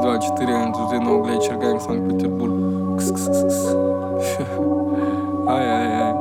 2-4, Анджелина Углей, Черганг, Санкт-Петербург. Ай-яй-яй.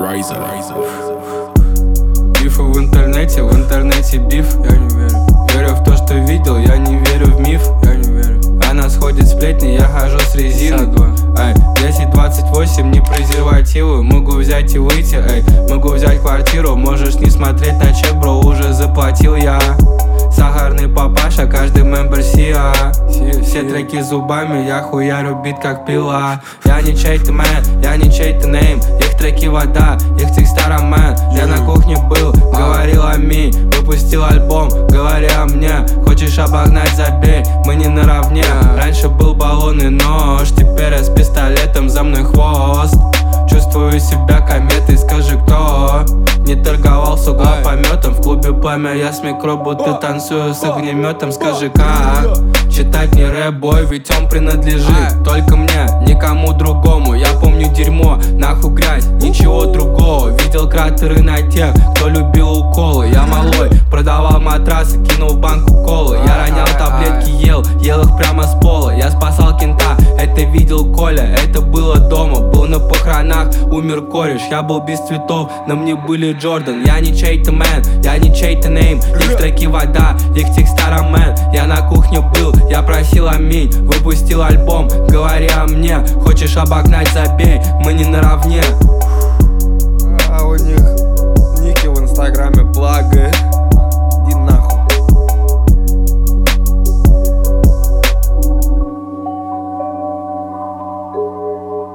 Бифы в интернете биф, я не верю. Верю в то, что видел, я не верю в миф, я не верю. Она сходит сплетни, я хожу с резиной. 10-28, не презервативы. Могу взять и выйти, могу взять квартиру. Можешь не смотреть на чек, бро, уже заплатил я. Сахарный папаша, каждый мембер сия. Все треки зубами, я хуярю бит как пила. Я не чей-то мэн, я не чей-то нейм. Их треки вода, их текста роман. Я на кухне был, говорил аминь. Выпустил альбом, говоря мне. Хочешь обогнать, забей, мы не наравне. Раньше был баллон и нож, теперь я с пистолетом, за мной хвост. Чувствую себя кометой, скажи кто. Не торговал с угла пометом. В клубе пламя, я с микро, будто танцую с огнеметом. Скажи как читать не рэп-бой, ведь он принадлежит только мне, никому другому. Я помню дерьмо, нахуй грязь, ничего другого. Видел кратеры на тех, кто любил уколы. Я малой, продавал матрасы, кинул в банку колы. Я ронял таблетки, ел их прямо с пола. Я спасал кента, это видел Коля. Это было дома, был на похоронах, умер кореш. Я был без цветов, на мне были Джордан. Я не чей-то мэн, я не чей-то нейм. Их треки вода, их текста роман. Я на кухне был, я просил аминь. Выпустил альбом, говоря мне. Хочешь обогнать, забей, мы не наравне.